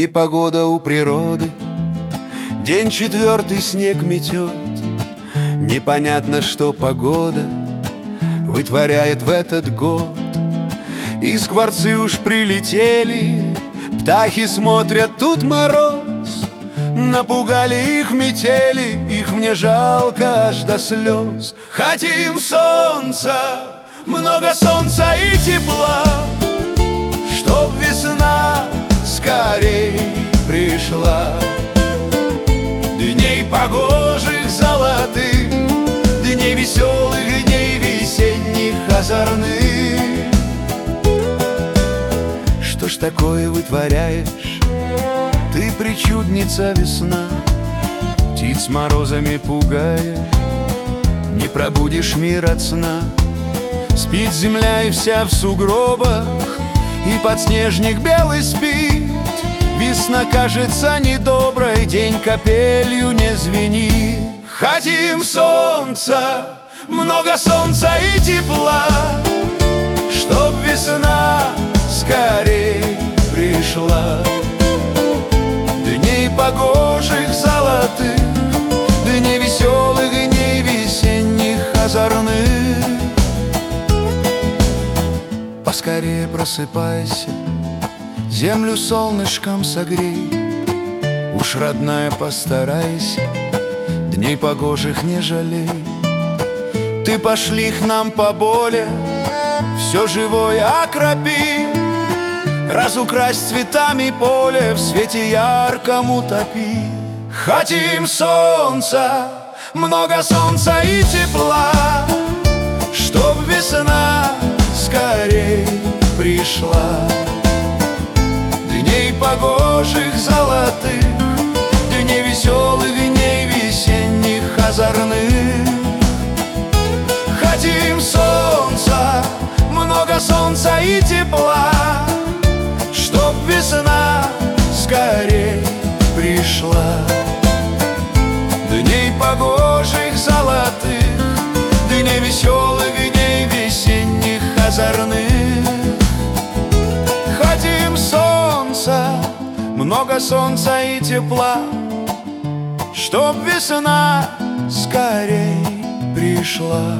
Непогода у природы, день четвертый снег метет. Непонятно, что погода вытворяет в этот год. И скворцы уж прилетели, птахи смотрят, тут мороз. Напугали их метели, их мне жалко аж до слез. Хотим солнца, много солнца и тепла, чтоб весна скорей пришла. Дней погожих золотых, дней веселых, дней весенних озорных. Что ж такое вытворяешь ты, причудница весна? Птиц морозами пугая, не пробудишь мир от сна. Спит земля и вся в сугробах, и подснежник белый спит. Весна кажется недоброй, день капелью не звенит. Хотим солнца, много солнца и тепла, чтоб весна скорей пришла. Дней погожих золотых, дней веселых, дней весенних озорных. Поскорее просыпайся, землю солнышком согрей. Уж, родная, постарайся, дней погожих не жалей. Ты пошли к нам поболе, все живое окропи, разукрась цветами поле, в свете ярком утопи. Хотим солнца, много солнца и тепла, чтоб весна скорей пришла. Дней погожих золотых, дней веселых, дней весенних озорных. Хотим солнца, много солнца и тепла, чтоб весна скорей пришла. Дней погожих золотых, дней веселых, дней весенних озорных. Хотим солнца, много солнца и тепла, чтоб весна скорей пришла.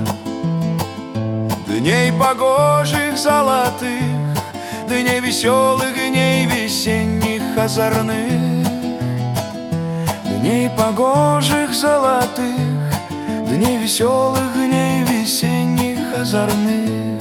Дней погожих золотых, дней веселых, дней весенних озорных. Дней погожих золотых, дней веселых, дней весенних озорных.